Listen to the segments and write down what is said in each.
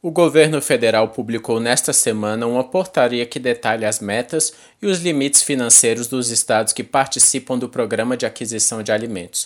O governo federal publicou nesta semana uma portaria que detalha as metas e os limites financeiros dos estados que participam do Programa de Aquisição de Alimentos,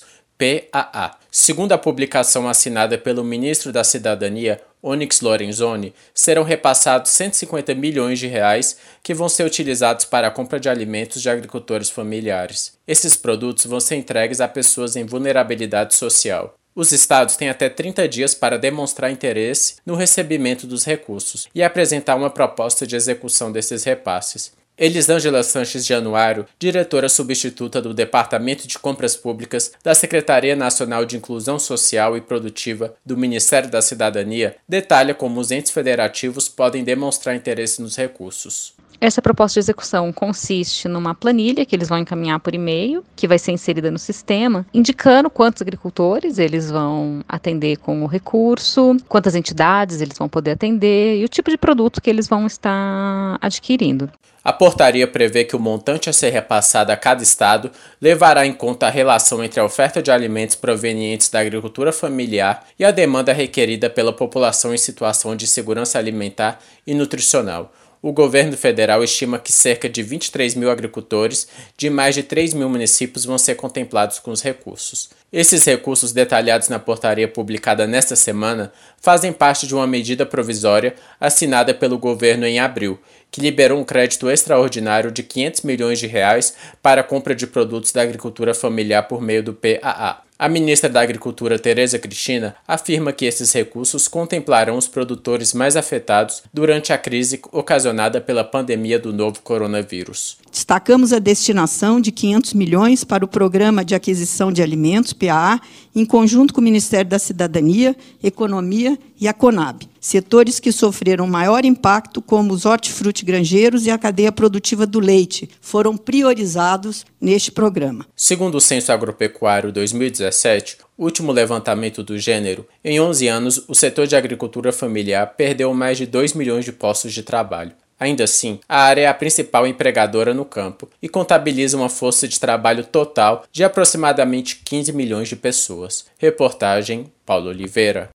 PAA. Segundo a publicação assinada pelo ministro da Cidadania, Onyx Lorenzoni, serão repassados 150 milhões de reais que vão ser utilizados para a compra de alimentos de agricultores familiares. Esses produtos vão ser entregues a pessoas em vulnerabilidade social. Os estados têm até 30 dias para demonstrar interesse no recebimento dos recursos e apresentar uma proposta de execução desses repasses. Elisângela Sanches Januário, diretora substituta do Departamento de Compras Públicas da Secretaria Nacional de Inclusão Social e Produtiva do Ministério da Cidadania, detalha como os entes federativos podem demonstrar interesse nos recursos. Essa proposta de execução consiste numa planilha que eles vão encaminhar por e-mail, que vai ser inserida no sistema, indicando quantos agricultores eles vão atender com o recurso, quantas entidades eles vão poder atender e o tipo de produto que eles vão estar adquirindo. A portaria prevê que o montante a ser repassado a cada estado levará em conta a relação entre a oferta de alimentos provenientes da agricultura familiar e a demanda requerida pela população em situação de segurança alimentar e nutricional. O governo federal estima que cerca de 23 mil agricultores de mais de 3 mil municípios vão ser contemplados com os recursos. Esses recursos detalhados na portaria publicada nesta semana fazem parte de uma medida provisória assinada pelo governo em abril, que liberou um crédito extraordinário de 500 milhões de reais para a compra de produtos da agricultura familiar por meio do PAA. A ministra da Agricultura, Tereza Cristina, afirma que esses recursos contemplarão os produtores mais afetados durante a crise ocasionada pela pandemia do novo coronavírus. Destacamos a destinação de 500 milhões para o Programa de Aquisição de Alimentos, PAA, em conjunto com o Ministério da Cidadania, Economia e a Conab. Setores que sofreram maior impacto, como os hortifrutigranjeiros e a cadeia produtiva do leite, foram priorizados neste programa. Segundo o Censo Agropecuário 2017, último levantamento do gênero, em 11 anos, o setor de agricultura familiar perdeu mais de 2 milhões de postos de trabalho. Ainda assim, a área é a principal empregadora no campo e contabiliza uma força de trabalho total de aproximadamente 15 milhões de pessoas. Reportagem Paulo Oliveira.